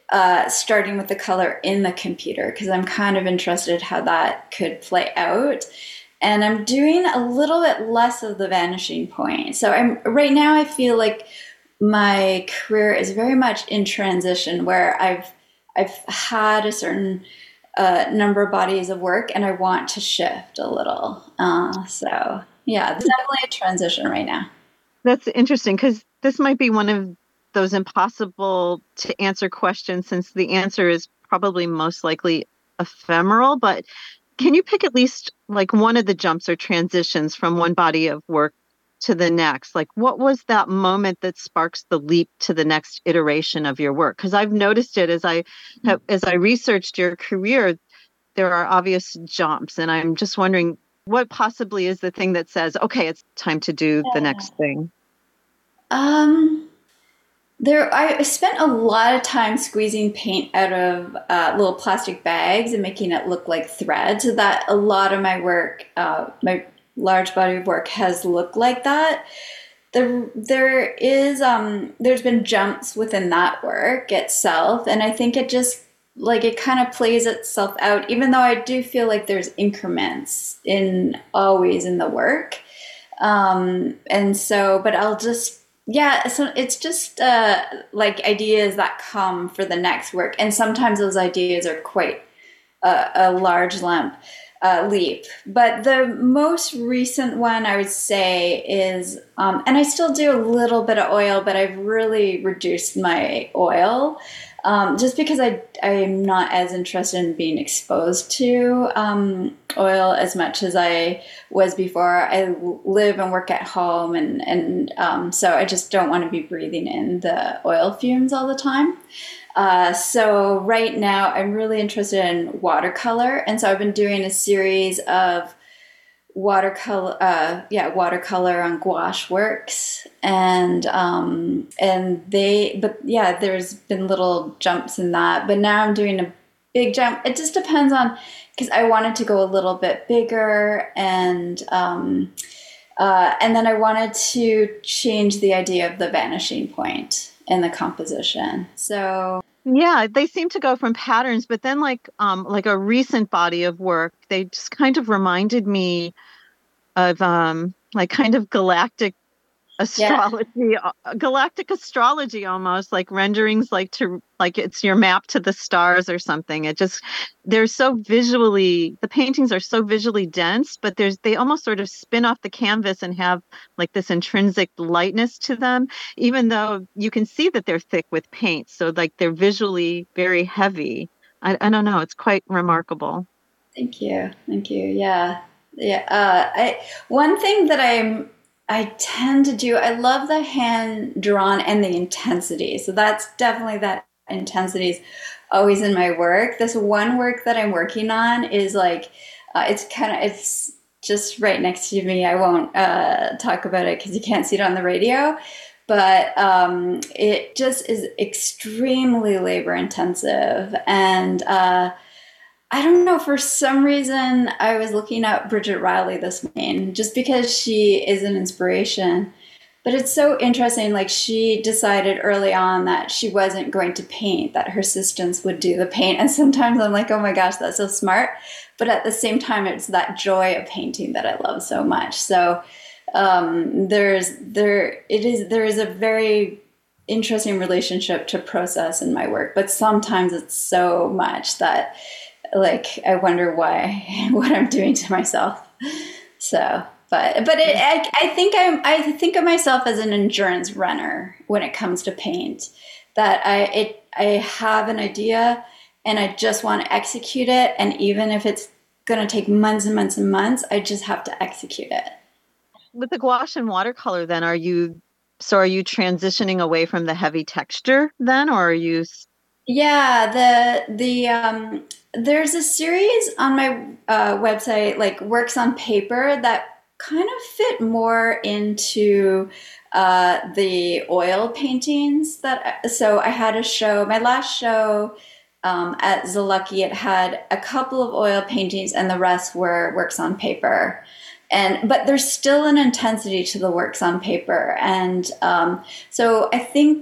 S8: uh, starting with the color in the computer, because I'm kind of interested how that could play out. And I'm doing a little bit less of the vanishing point. So I'm right now I feel like my career is very much in transition, where I've I've had a certain uh, number of bodies of work, and I want to shift a little. Uh, so yeah, it's definitely a transition right now.
S3: That's interesting, because this might be one of those impossible to answer questions, since the answer is probably most likely ephemeral. But can you pick at least like one of the jumps or transitions from one body of work to the next? Like, what was that moment that sparks the leap to the next iteration of your work? Because I've noticed it as I have, as I researched your career, there are obvious jumps, and I'm just wondering what possibly is the thing that says, okay, it's time to do the next thing.
S8: Um, there, I spent a lot of time squeezing paint out of uh, little plastic bags and making it look like thread, so that a lot of my work, uh, my large body of work has looked like that. There, there is, um, there's been jumps within that work itself, and I think it just, like, it kind of plays itself out, even though I do feel like there's increments in always in the work. Um, and so, but I'll just, yeah, so it's just uh, like ideas that come for the next work. And sometimes those ideas are quite uh, a large lump. Uh, leap. But the most recent one I would say is, um, and I still do a little bit of oil, but I've really reduced my oil um, just because I, I'm not as interested in being exposed to um, oil as much as I was before. I live and work at home, and, and um, so I just don't want to be breathing in the oil fumes all the time. Uh, so right now I'm really interested in watercolor. And so I've been doing a series of watercolor, uh, yeah, watercolor on gouache works. And, um, and they, but yeah, there's been little jumps in that, but now I'm doing a big jump. It just depends on, because I wanted to go a little bit bigger, and, um, uh, and then I wanted to change the idea of the vanishing point in the composition. So
S3: yeah, they seem to go from patterns, but then like um like a recent body of work, they just kind of reminded me of um like kind of galactic astrology, yeah. galactic astrology almost, like renderings, like to like it's your map to the stars or something. It just, they're so visually, the paintings are so visually dense, but there's they almost sort of spin off the canvas and have like this intrinsic lightness to them, even though you can see that they're thick with paint. So like they're visually very heavy. I, I don't know. It's quite remarkable.
S8: Thank you. Thank you. Yeah. Yeah. Uh, I, one thing that I'm, I tend to do, I love the hand drawn and the intensity. So that's definitely, that intensity is always in my work. This one work that I'm working on is like, uh, it's kind of, it's just right next to me. I won't uh, talk about it because you can't see it on the radio, but um, it just is extremely labor intensive. And uh, I don't know, for some reason, I was looking at Bridget Riley this morning just because she is an inspiration. But it's so interesting, like she decided early on that she wasn't going to paint, that her assistants would do the paint. And sometimes I'm like, oh my gosh, that's so smart. But at the same time, it's that joy of painting that I love so much. So um, there's there it is there is a very interesting relationship to process in my work. But sometimes it's so much that, like, I wonder why, what I'm doing to myself. So, but, but it, I, I think I'm, I think of myself as an endurance runner when it comes to paint, that I, it, I have an idea and I just want to execute it. And even if it's going to take months and months and months, I just have to execute it.
S3: With the gouache and watercolor, then are you, so are you transitioning away from the heavy texture then, or are you?
S8: Yeah, the, the, um, there's a series on my uh, website, like works on paper, that kind of fit more into uh, the oil paintings. That so I had a show, my last show um, at Zalucky, it had a couple of oil paintings and the rest were works on paper. And but there's still an intensity to the works on paper. And um, so I think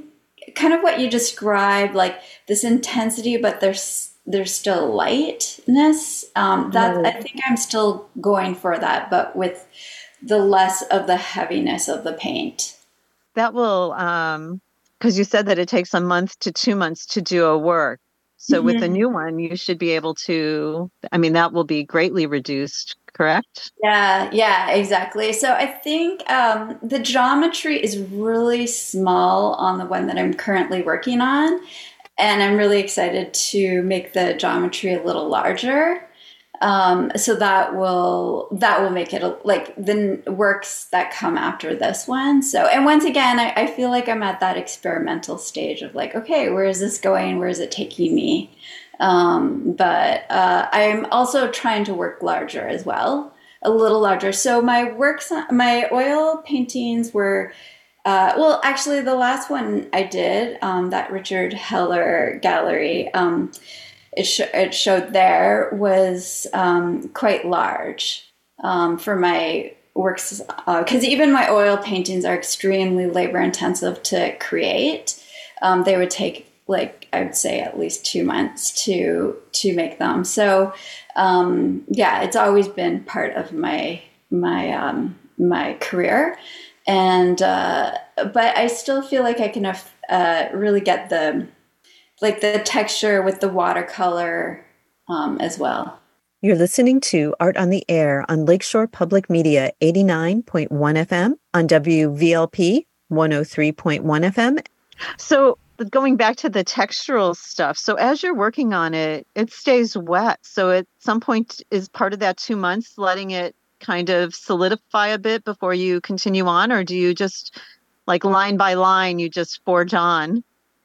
S8: kind of what you described, like this intensity, but there's there's still lightness. Um, that
S3: Right.
S8: I think I'm still going for that, but with the less of the heaviness of the paint.
S3: That will, um, because you said that it takes a month to two months to do a work. So with the
S8: Mhm.
S3: new one, you should be able to, I mean, that will be greatly reduced, correct?
S8: Yeah, yeah, exactly. So I think um, the geometry is really small on the one that I'm currently working on. And I'm really excited to make the geometry a little larger. Um, so that will that will make it a, like the works that come after this one. So, and once again, I, I feel like I'm at that experimental stage of like, okay, where is this going? Where is it taking me? Um, but uh, I'm also trying to work larger as well, a little larger. So my works, my oil paintings were, uh, well, actually the last one I did, um, that Richard Heller gallery, um, it, sh- it showed there was um, quite large um, for my works, because uh, even my oil paintings are extremely labor intensive to create. Um, they would take like I would say at least two months to to make them. So um, yeah, it's always been part of my my um, my career, and uh, but I still feel like I can uh, really get the like the texture with the watercolor um, as well.
S3: You're listening to Art on the Air on Lakeshore Public Media eighty-nine point one F M, on W V L P one oh three point one F M. So going back to the textural stuff, so as you're working on it, it stays wet. So at some point is part of that two months letting it kind of solidify a bit before you continue on, or do you just like line by line, you just forge on?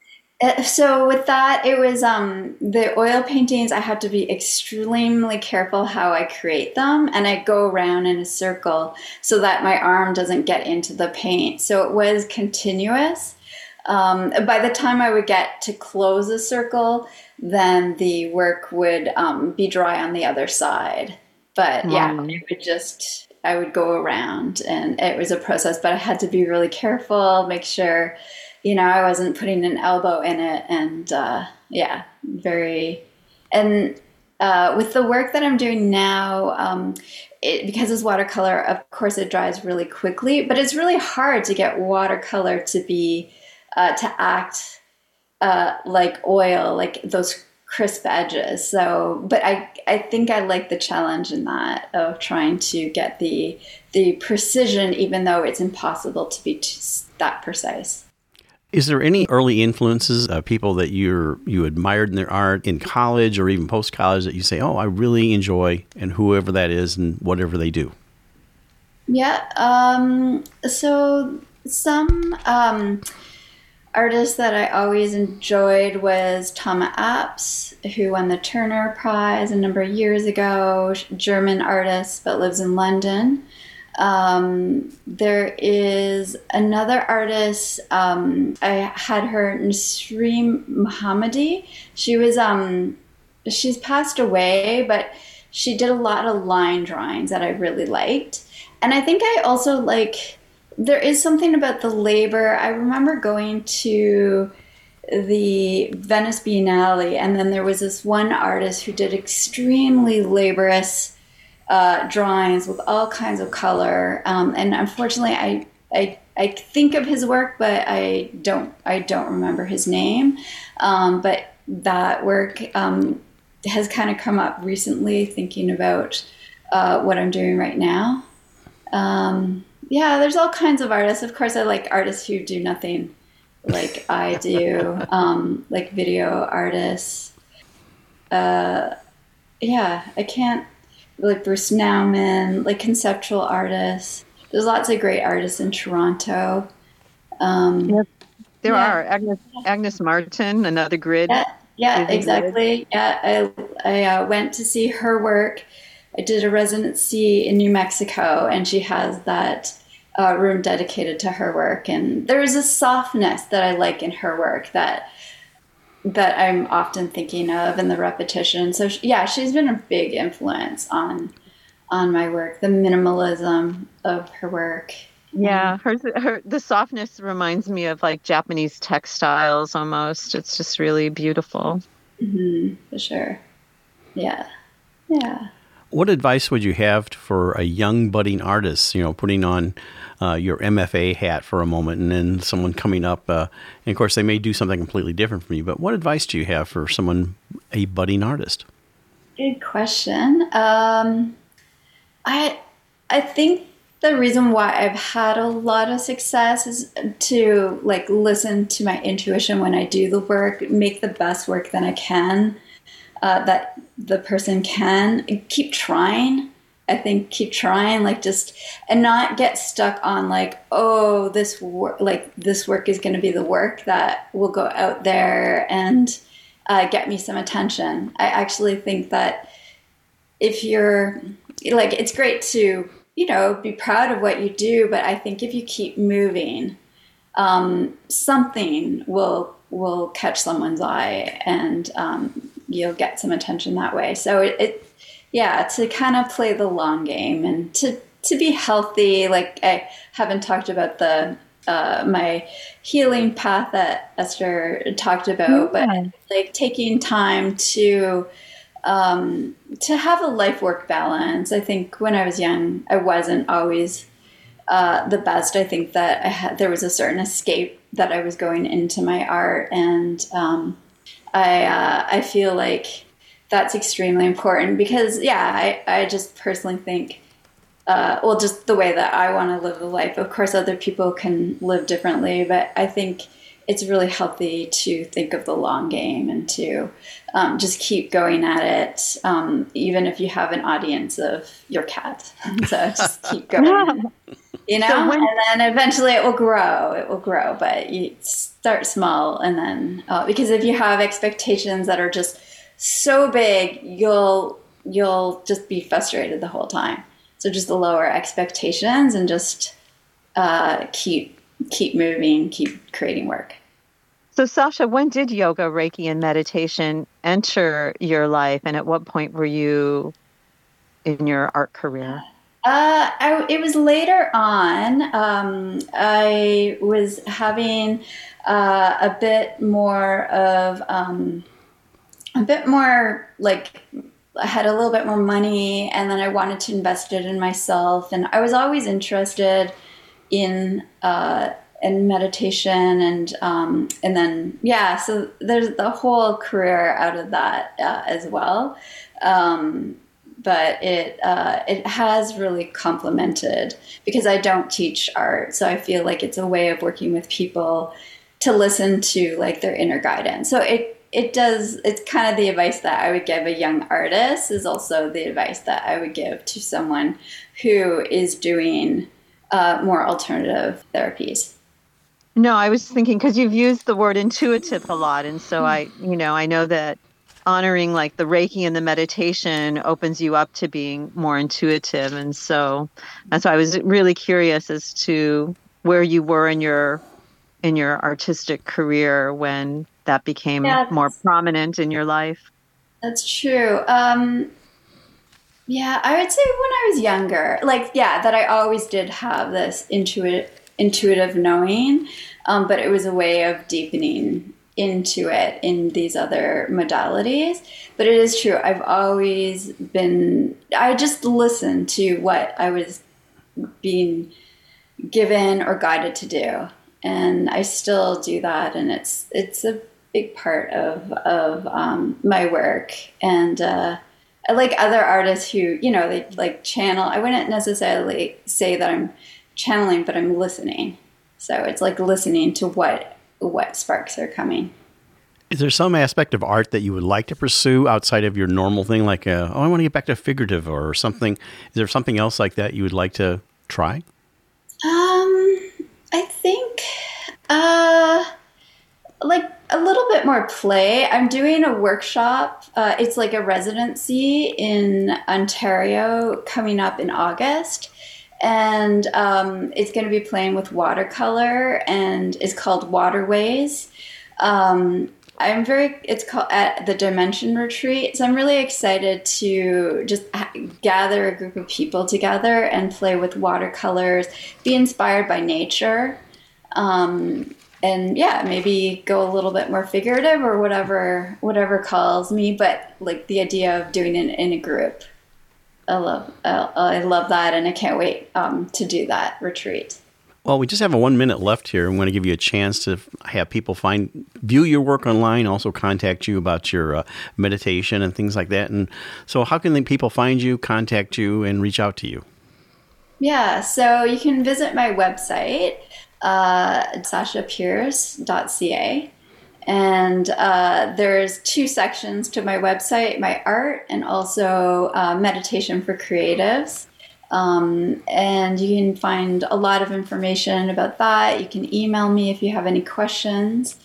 S8: So with that, it was um, the oil paintings, I have to be extremely careful how I create them. And I go around in a circle so that my arm doesn't get into the paint. So it was continuous. Um, by the time I would get to close a circle, then the work would um, be dry on the other side. But yeah,
S3: Mm.
S8: it would just, I would go around and it was a process, but I had to be really careful, make sure, you know, I wasn't putting an elbow in it. And uh, yeah, very, and uh, with the work that I'm doing now, um, it, because it's watercolor, of course it dries really quickly, but it's really hard to get watercolor to be, uh, to act uh, like oil, like those crisp edges. So, but I, I think I like the challenge in that of trying to get the, the precision, even though it's impossible to be t- that precise.
S1: Is there any early influences, uh, people that you're you admired in their art in college or even post-college that you say, oh, I really enjoy, and whoever that is and whatever they do?
S8: Yeah. Um, so some um, artists that I always enjoyed was Tama Apps, who won the Turner Prize a number of years ago, German artist but lives in London. Um, there is another artist, um, I had her, Nasreen Mohammadi. She was, um, she's passed away, but she did a lot of line drawings that I really liked. And I think I also like, there is something about the labor. I remember going to the Venice Biennale, and then there was this one artist who did extremely laborious Uh, drawings with all kinds of color, um, and unfortunately, I, I I think of his work, but I don't I don't remember his name. Um, but that work um, has kind of come up recently, thinking about uh, what I'm doing right now. Um, yeah, there's all kinds of artists. Of course, I like artists who do nothing like I do, um, like video artists. Uh, yeah, I can't. Like Bruce Nauman, like conceptual artists. There's lots of great artists in Toronto. Um,
S3: Yep. There
S8: yeah.
S3: are. Agnes, Agnes Martin, another grid.
S8: Yeah, yeah,
S3: Living
S8: exactly. Yeah, I I uh, went to see her work. I did a residency in New Mexico, and she has that uh, room dedicated to her work. And there is a softness that I like in her work that that I'm often thinking of, and the repetition. So yeah, she's been a big influence on on my work, the minimalism of her work.
S3: Yeah, her, her the softness reminds me of like Japanese textiles almost. It's just really beautiful.
S8: Mm-hmm, for sure. Yeah. Yeah.
S1: What advice would you have for a young budding artist, you know, putting on uh, your M F A hat for a moment and then someone coming up, uh, and of course they may do something completely different from you, but what advice do you have for someone, a budding artist?
S8: Good question. Um, I I think the reason why I've had a lot of success is to like listen to my intuition when I do the work, make the best work that I can. Uh, that the person can keep trying. I think keep trying, like just, and not get stuck on like, oh, this work, like this work is going to be the work that will go out there and uh, get me some attention. I actually think that if you're like, it's great to, you know, be proud of what you do, but I think if you keep moving, um, something will will catch someone's eye and um, you'll get some attention that way. So it, it yeah, to kind of play the long game and to, to be healthy. Like I haven't talked about the, uh, my healing path that Esther talked about, yeah. but like taking time to, um, to have a life work balance. I think when I was young, I wasn't always, uh, the best. I think that I had, there was a certain escape that I was going into my art. And, um, I, uh, I feel like that's extremely important because, yeah, I, I just personally think, uh, well, just the way that I want to live the life. Of course, other people can live differently, but I think it's really healthy to think of the long game and to um, just keep going at it, um, even if you have an audience of your cat. So just keep going, you know, so when- and then eventually it will grow. It will grow, but you start small, and then uh, because if you have expectations that are just so big, you'll you'll just be frustrated the whole time. So just the lower expectations and just uh, keep keep moving, keep creating work.
S3: So Sasha, when did yoga, Reiki, and meditation enter your life, and at what point were you in your art career?
S8: Uh, I, it was later on. Um, I was having uh, a bit more of um, a bit more like I had a little bit more money, and then I wanted to invest it in myself. And I was always interested in uh, in meditation, and um, and then yeah, so there's the whole career out of that uh, as well. Um, but it uh, it has really complemented because I don't teach art, so I feel like it's a way of working with people to listen to like their inner guidance. So it. It does, it's kind of the advice that I would give a young artist is also the advice that I would give to someone who is doing uh, more alternative therapies.
S3: No, I was thinking, because you've used the word intuitive a lot. And so I, you know, I know that honoring like the Reiki and the meditation opens you up to being more intuitive. And so that's why I was really curious as to where you were in your in your artistic career when that became yeah, more prominent in your life.
S8: That's true. Um, yeah, I would say when I was younger, like, yeah, that I always did have this intuitive, intuitive knowing, um, but it was a way of deepening into it in these other modalities. But it is true. I've always been, I just listened to what I was being given or guided to do. And I still do that, and it's it's a big part of of um, my work. And uh, I like other artists who, you know, they like channel. I wouldn't necessarily say that I'm channeling, but I'm listening. So it's like listening to what what sparks are coming.
S1: Is there some aspect of art that you would like to pursue outside of your normal thing, like uh, oh, I want to get back to figurative or something? Is there something else like that you would like to try?
S8: Um. I think, uh, like a little bit more play. I'm doing a workshop. Uh, it's like a residency in Ontario coming up in August. And um, it's going to be playing with watercolor, and it's called Waterways. Um, I'm very, it's called at the Dimension Retreat. So I'm really excited to just ha- gather a group of people together and play with watercolors, be inspired by nature. Um, and yeah, maybe go a little bit more figurative or whatever, whatever calls me. But like the idea of doing it in a group, I love, uh, I love that. And I can't wait um, to do that retreat.
S1: Well, we just have a one minute left here. I'm going to give you a chance to have people find, view your work online, also contact you about your uh, meditation and things like that. And so how can the people find you, contact you, and reach out to you?
S8: Yeah, so you can visit my website, uh, sasha pierce dot c a. And uh, there's two sections to my website, my art and also uh, meditation for creatives. Um, and you can find a lot of information about that. You can email me if you have any questions.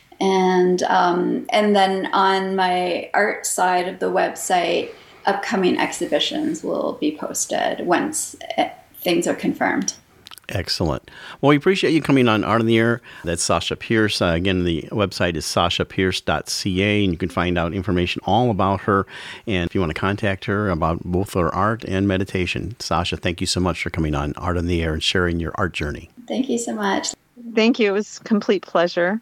S8: And um, and then on my art side of the website, upcoming exhibitions will be posted once things are confirmed.
S1: Excellent. Well, we appreciate you coming on Art on the Air. That's Sasha Pierce. Uh, again, the website is sasha pierce dot c a, and you can find out information all about her. And if you want to contact her about both her art and meditation. Sasha, thank you so much for coming on Art on the Air and sharing your art journey.
S8: Thank you so much.
S3: Thank you. It was a complete pleasure.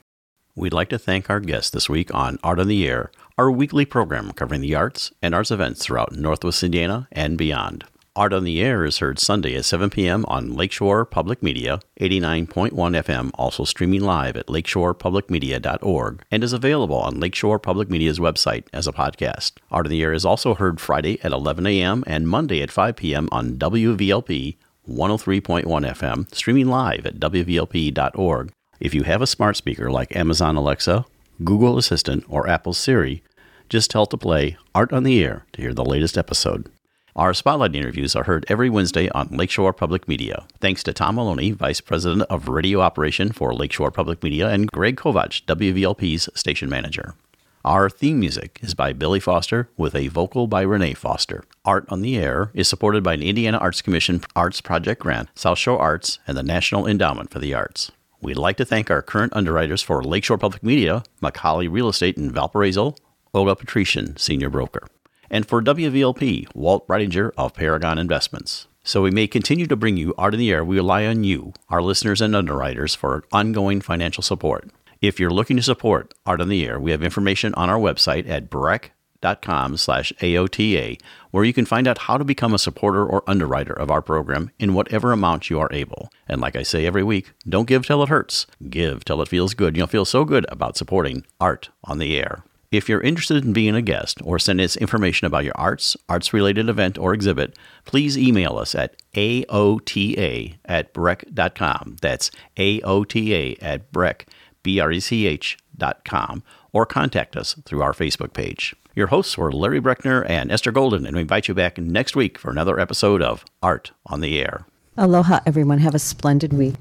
S1: We'd like to thank our guest this week on Art on the Air, our weekly program covering the arts and arts events throughout Northwest Indiana and beyond. Art on the Air is heard Sunday at seven p.m. on Lakeshore Public Media, eighty-nine point one F M, also streaming live at lakeshore public media dot org, and is available on Lakeshore Public Media's website as a podcast. Art on the Air is also heard Friday at eleven a.m. and Monday at five p.m. on W V L P one oh three point one F M, streaming live at w v l p dot org. If you have a smart speaker like Amazon Alexa, Google Assistant, or Apple Siri, just tell it to play Art on the Air to hear the latest episode. Our Spotlight interviews are heard every Wednesday on Lakeshore Public Media. Thanks to Tom Maloney, Vice President of Radio Operation for Lakeshore Public Media, and Greg Kovach, W V L P's Station Manager. Our theme music is by Billy Foster with a vocal by Renee Foster. Art on the Air is supported by an Indiana Arts Commission Arts Project Grant, South Shore Arts, and the National Endowment for the Arts. We'd like to thank our current underwriters for Lakeshore Public Media, Macaulay Real Estate in Valparaiso, Olga Patrician, Senior Broker. And for W V L P, Walt Reidinger of Paragon Investments. So we may continue to bring you Art in the Air. We rely on you, our listeners and underwriters, for ongoing financial support. If you're looking to support Art in the Air, we have information on our website at breck dot com slash A O T A, where you can find out how to become a supporter or underwriter of our program in whatever amount you are able. And like I say every week, don't give till it hurts. Give till it feels good. You'll feel so good about supporting Art on the Air. If you're interested in being a guest or send us information about your arts, arts-related event, or exhibit, please email us at A O T A at breck dot com. That's A O T A at breck, B R E C H dot com, or contact us through our Facebook page. Your hosts were Larry Breckner and Esther Golden, and we invite you back next week for another episode of Art on the Air.
S3: Aloha, everyone. Have a splendid week.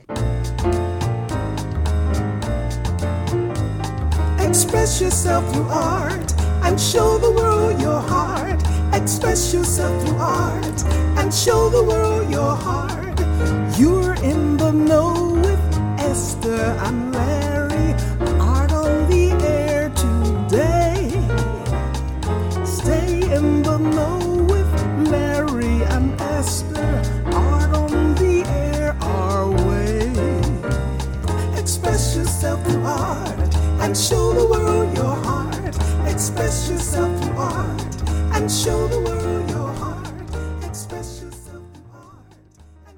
S2: Express yourself through art and show the world your heart. Express yourself through art and show the world your heart.